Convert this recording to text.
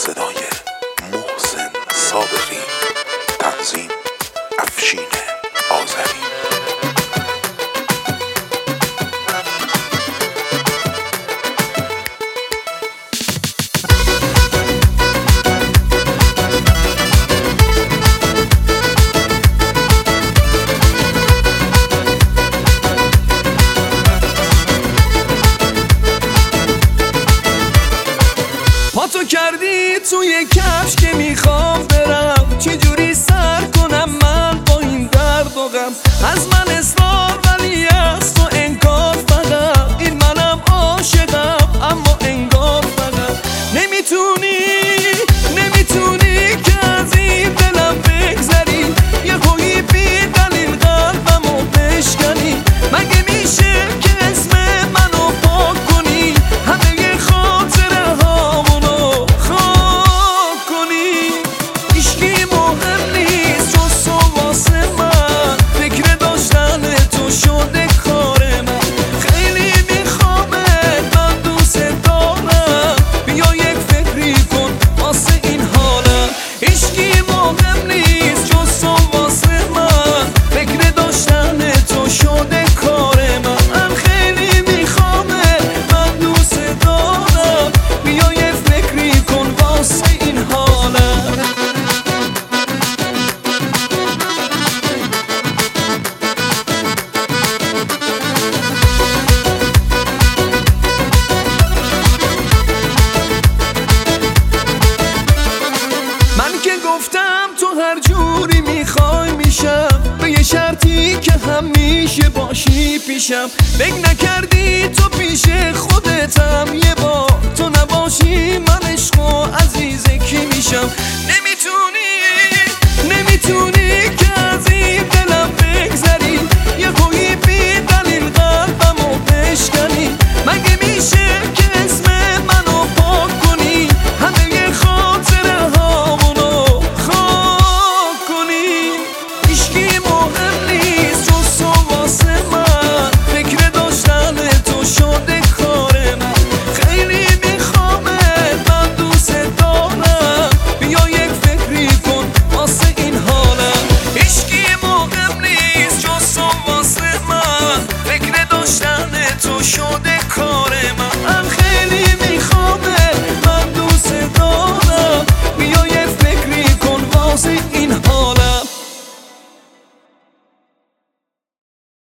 صدای محسن صادقی، تنظیم افشین آذری. پاتو کردی توی کفش که میخوام برم، چجوری سر کنم من با این درد و غم؟ از من اصرار ولی از تو انکار، فقط این منم عاشقم اما انگار فقط نمیتونی که از این دلم بگذری، یه هویی بی دلیل قلبمو بشکنی. مگه میشه که اسم منو پاک کنی، همه خاطره هامونو خاک کنی؟ هیچکی مهم نیست جز تو واسه من، فکر داشتن تو شده کار من. خیلی میخوامت، من دوست دارم، بیا یک فکری کن واسه این حالم. هیچکی مهم نیست جز تو واسه من، فکر داشتن تو شده کار من. خیلی میخوامت، من دوست دارم، بیا یک فکری کن واسه این حالم. من که گفتم تو هر جوری میخوای میشم، به یه شرطی که همیشه باشی پیشم. فکر نکردی تو پیش خودتم یه بار تو نباشی، من عشق و عزیز کی میشم؟